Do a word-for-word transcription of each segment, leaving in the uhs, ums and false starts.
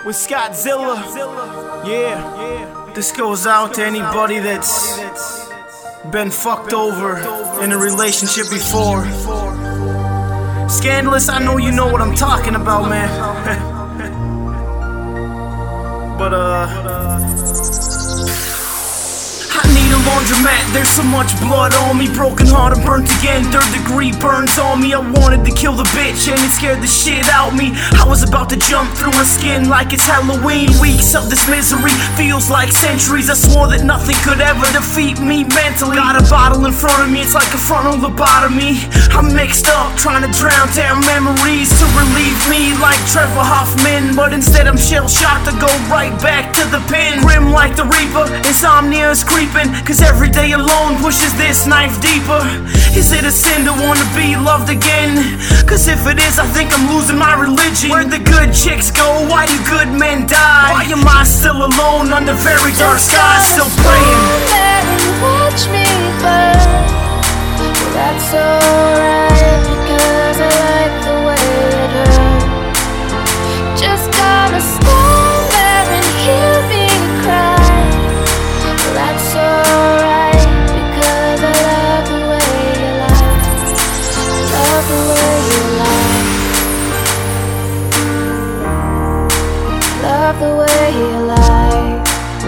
with Scottzilla. Yeah, this goes out to anybody that's been fucked over in a relationship before. Scandalous, I know you know what I'm talking about, man. But uh I need a laundromat, there's so much blood on me. Broken heart and burnt again, third degree burns on me. I wanted to kill the bitch and it scared the shit out me. I was about to jump through her skin like it's Halloween. Weeks of this misery feels like centuries. I swore that nothing could ever defeat me mentally. Got a bottle in front of me, it's like a frontal lobotomy. I'm mixed up, trying to drown down memories to relieve me like Trevor Hoffman. But instead I'm shell-shocked to go right back to the pen. Grim like the Reaper, insomnia is creeping, cause every day alone pushes this knife deeper. Is it a sin to wanna be loved again? Cause if it is, I think I'm losing my religion. Where'd the good chicks go? Why do good men die? Why am I still alone under very dark skies, still praying? Just there and watch me burn. Well, that's alright, because I like the way it hurts. Just gotta stand there and hear me cry. Well, that's alright, because I love the way you lie. Love the way you lie. Love the way you lie.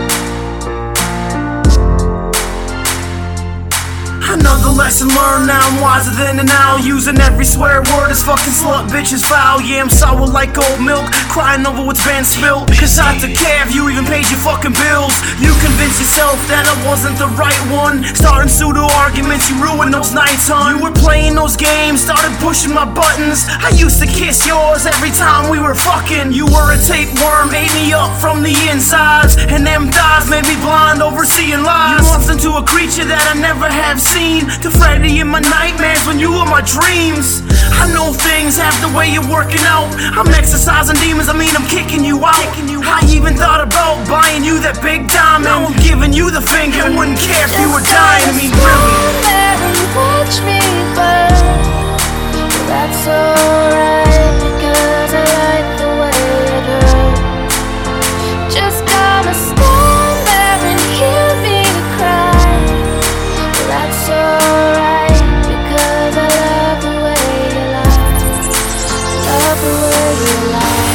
Another lesson learned, now I'm wiser than an owl. Using every swear word as fucking slut, bitch is foul. Yeah, I'm sour like old milk, crying over what's been spilled. Cause I took care of you, even paid your fucking bills. You convinced yourself that I wasn't the right one, starting pseudo arguments, you ruined those nights, hon. You were playing those games, started pushing my buttons. I used to kiss yours every time we were fucking. You were a tapeworm, ate me up from the insides, and them thighs made me blind overseeing lies. You morphed into a creature that I never have seen, to Freddy in my nightmares when you were my dreams. I know things have the way you're working out. I'm exercising demons, I mean I'm kicking you out. I even thought about buying you that big diamond. Now I'm giving you the finger, wouldn't care if you were dying. I mean really. Stand there and watch me burn. Well, that's alright, because I like the way it hurts. Just gotta stand there and hear me cry. Well, that's alright, because I love the way you lie. Love the way you lie.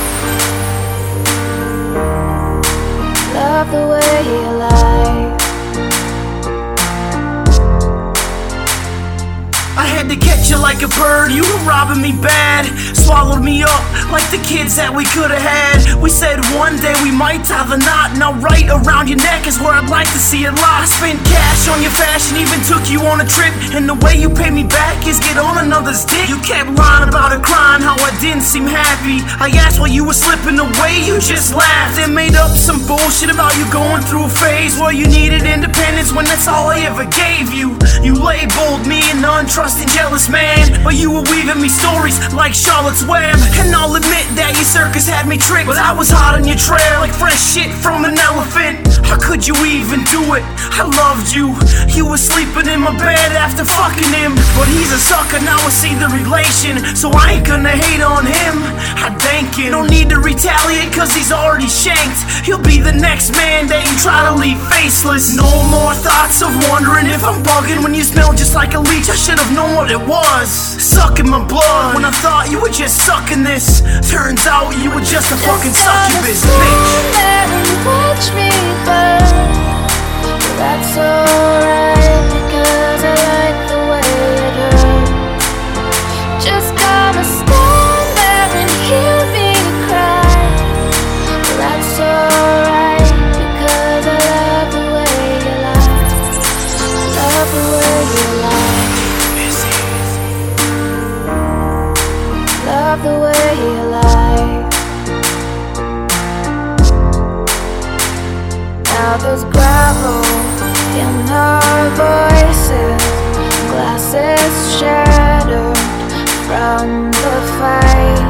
Love the way you lie. I had to catch you like a bird, you were robbing me bad. Swallowed me up like the kids that we could've had. We said one day we might tie the knot. Now right around your neck is where I'd like to see it lock. I spent cash on your fashion, even took you on a trip, and the way you pay me back is get on another's dick. You kept lying about it, crying how I didn't seem happy. I asked why you were slipping away, you just laughed and made up some bullshit about you going through a phase where you needed independence when that's all I ever gave you. You labeled me an untrusting, jealous man, but you were weaving me stories like Charlotte's Web. And I'll admit that your circus had me tricked, but I was hot on your trail like fresh shit from an elephant. How could you even do it? I loved you. You were sleeping in my bed after fucking him, but he's a sucker, now I see the relation, so I ain't gonna hate on him. I thank him. Don't need to retaliate cause he's already shanked. He'll be the next man that you try to leave faceless. No more thoughts of wondering if I'm bugging when you smell just like a leech. I should have known what it was, sucking my blood when I thought you were just sucking this. Turns out you were just a fucking succubus, bitch. Stand there and watch me burn. Well, that's alright, because I like the way it hurts. Just gotta stand there and hear me cry. Well, that's alright, because I love the way you lie. Love the way you lie. Love the way you lie. Now there's gravel in our voices, glasses shattered from the fight.